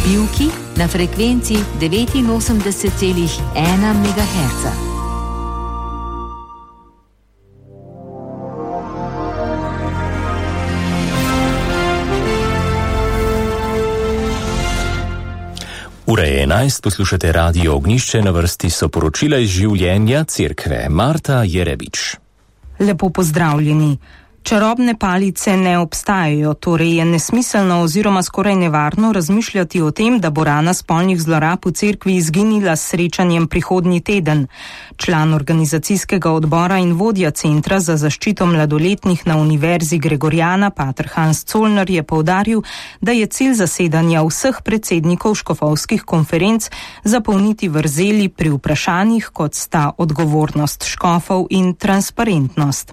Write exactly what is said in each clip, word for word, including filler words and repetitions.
Pivki na frekvenci devetinosemdeset celih ena megaherca. Ura je enajst, poslušate Radio Ognjišče, na vrsti so poročila iz življenja cerkve. Marta Jerebič. Lepo pozdravljeni. Čarobne palice ne obstajajo, torej je nesmiselno oziroma skoraj nevarno razmišljati o tem, da bo rana spolnih zlorab v cerkvi izginila s srečanjem prihodnji teden. Član organizacijskega odbora in vodja Centra za zaščito mladoletnih na Univerzi Gregoriana, pater Hans Zollner, je poudaril, da je cilj zasedanja vseh predsednikov škofovskih konferenc zapolniti vrzeli pri vprašanjih, kot sta odgovornost škofov in transparentnost.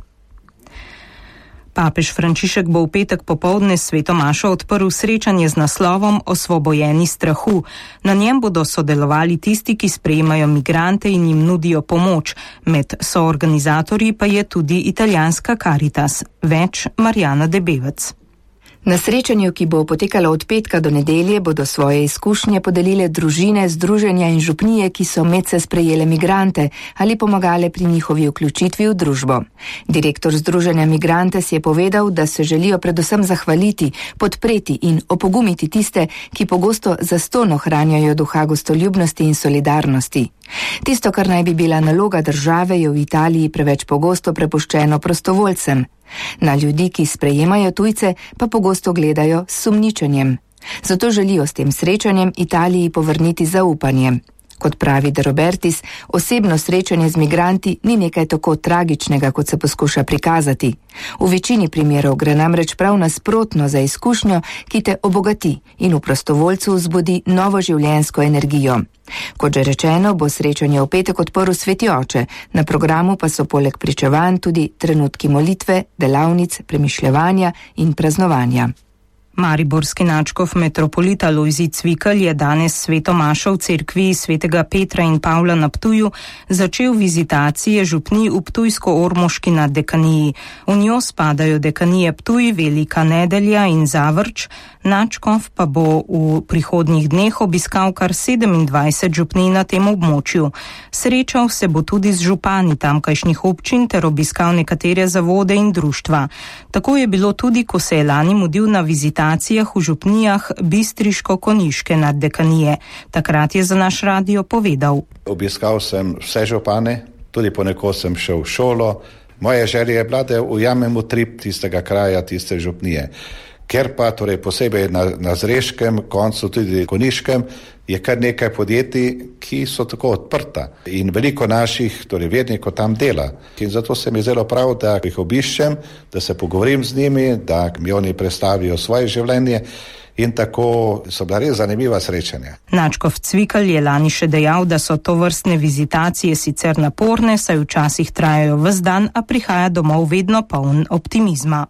Papež Frančišek bo v petek popoldne s sveto mašo odprl srečanje z naslovom Osvobojeni strahu. Na njem bodo sodelovali tisti, ki sprejemajo migrante in jim nudijo pomoč. Med soorganizatorji pa je tudi italijanska Caritas. Več Marjana Debevec. Na srečanju, ki bo potekalo od petka do nedelje, bodo svoje izkušnje podelile družine, združenja in župnije, ki so medse sprejele migrante ali pomagale pri njihovi vključitvi v družbo. Direktor Združenja Migrantes je povedal, da se želijo predvsem zahvaliti, podpreti in opogumiti tiste, ki pogosto zastonj ohranjajo duha gostoljubnosti in solidarnosti. Tisto, kar naj bi bila naloga države, je v Italiji preveč pogosto prepuščeno prostovoljcem. Na ljudi, ki sprejemajo tujce, pa pogosto gledajo s sumničenjem. Zato želijo s tem srečanjem Italiji povrniti zaupanje. Kot pravi De Robertis, osebno srečanje z migranti ni nekaj tako tragičnega, kot se poskuša prikazati. V večini primerov gre namreč prav nasprotno za izkušnjo, ki te obogati in v prostovoljcu vzbudi novo življenjsko energijo. Kot že rečeno, bo srečanje v petek odprl Sveti oče, na programu pa so poleg pričevanj tudi trenutki molitve, delavnic, premišljevanja in praznovanja. Mariborski nadškof metropolita Lojzij Cvikl je danes sveto mašo v cerkvi svetega Petra in Pavla na Ptuju začel vizitacije župnij v Ptujsko-Ormoški na dekaniji. V njo spadajo dekanije Ptuj, Velika Nedelja in Zavrč. Nadškof pa bo v prihodnjih dneh obiskal kar sedemindvajset župnij na tem območju. Srečal se bo tudi z župani tamkajšnjih občin ter obiskal nekatere zavode in društva. Tako je bilo tudi, ko se je lani mudil na vizitacije v župnijah Bistriško-Konjiške naddekanije. Takrat je za naš radio povedal. Obiskal sem vse župane, tudi ponekod sem šel v šolo. Moja želja je bila, da ujamem utrip tistega kraja, tiste župnije. Ker pa torej posebej na, na Zreškem, koncu tudi Konjiškem, je kar nekaj podjetij, ki so tako odprta in veliko naših torej vernikov tam dela. In zato se mi zelo prav, da jih obiščem, da se pogovorim z njimi, da mi oni predstavijo svoje življenje in tako so bila res zanimiva srečanja. Nadškof Cvikl je lani še dejal, da so tovrstne vizitacije sicer naporne, saj včasih trajajo ves dan, a prihaja domov vedno poln optimizma.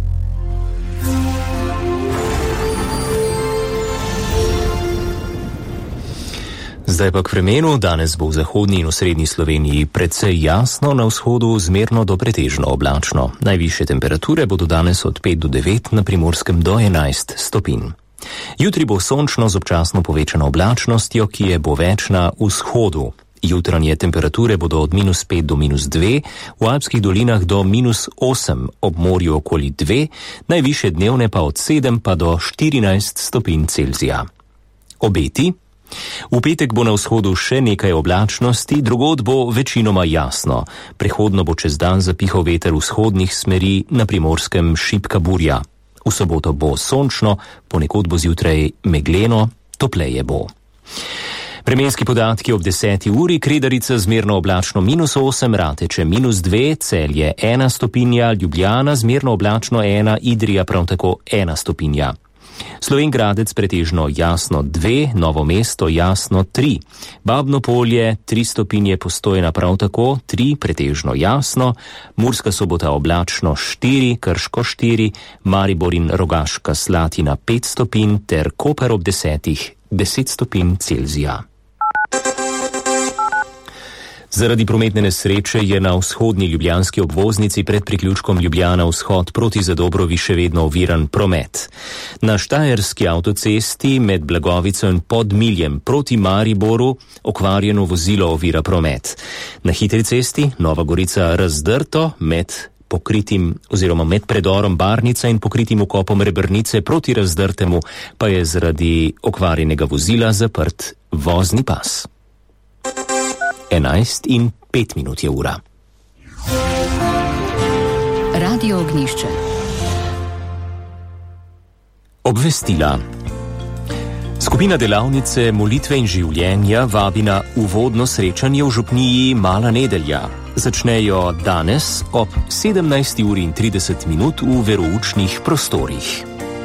Zdaj pa k vremenu. Danes bo v zahodni in osrednji Sloveniji precej jasno, na vzhodu zmerno do pretežno oblačno. Najvišje temperature bodo danes od pet do devet, na Primorskem do enajst stopinj. Jutri bo sončno z občasno povečano oblačnostjo, ki je bo več na vzhodu. Jutranje temperature bodo od minus pet do minus dve, v Alpskih dolinah do minus osem, ob morju okoli dve, najvišje dnevne pa od sedem pa do štirinajst stopinj Celzija. Obeti. V petek bo na vzhodu še nekaj oblačnosti, drugod bo večinoma jasno. Prehodno bo čez dan zapihal veter vzhodnih smeri, na Primorskem šibka burja. V soboto bo sončno, ponekod bo zjutraj megleno, topleje bo. Vremenski podatki ob deseti uri: Kredarica zmerno oblačno minus osem, Rateče minus dve, Celje ena stopinja, Ljubljana zmerno oblačno ena, Idrija prav tako ena stopinja. Slovenj Gradec pretežno jasno dve, Novo mesto jasno tri, Babno Polje tri stopinje, Postojna prav tako tri, pretežno jasno, Murska Sobota oblačno štiri, Krško štiri, Maribor in Rogaška Slatina pet stopinj ter Koper ob desetih deset stopinj Celzija. Zaradi prometne nesreče je na vzhodni ljubljanski obvoznici pred priključkom Ljubljana vzhod proti Zadobrovi še vedno oviran promet. Na štajerski avtocesti med Blagovico in Podmiljem proti Mariboru okvarjeno vozilo ovira promet. Na hitri cesti Nova Gorica Razdrto med pokritim oziroma med predorom Barnica in pokritim vkopom Rebrnice proti Razdrtemu pa je zaradi okvarjenega vozila zaprt vozni pas. enajst in pet minut je ura. Radio Ognjišče. Obvestila. Skupina delavnice Molitve in življenja vabi na uvodno srečanje v župniji Mala Nedelja. Začnejo danes ob sedemnajsti uri in trideset minut v veroučnih prostorih.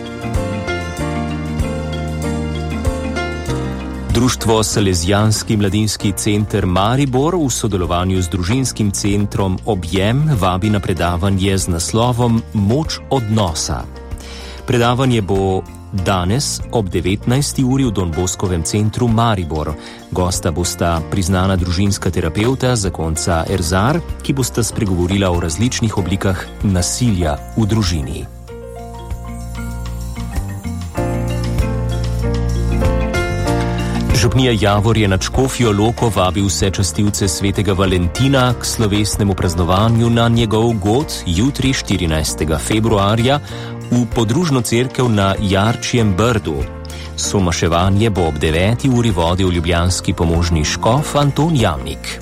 Društvo Salezijanski mladinski center Maribor v sodelovanju z družinskim centrom Objem vabi na predavanje z naslovom Moč odnosa. Predavanje bo danes ob devetnajsti uri v Don Boskovem centru Maribor. Gosta bosta priznana družinska terapeuta Zakonca Erzar, ki bosta spregovorila o različnih oblikah nasilja v družini. Župnija Javor je na Škofjo Loko vabil vse častilce svetega Valentina k slovesnemu praznovanju na njegov god jutri štirinajstega februarja v podružno cerkev na Jarčjem Brdu. Somaševanje bo ob deveti uri vodil ljubljanski pomožni škof Anton Jamnik.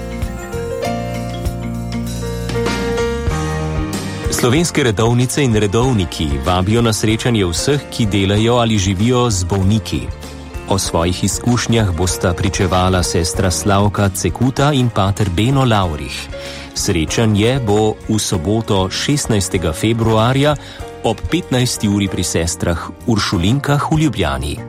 Slovenske redovnice in redovniki vabijo na srečanje vseh, ki delajo ali živijo z bolniki. O svojih izkušnjah bosta pričevala sestra Slavka Cekuta in pater Beno Laurih. Srečanje bo v soboto šestnajstega februarja ob petnajsti uri pri sestrah Uršulinkah v Ljubljani.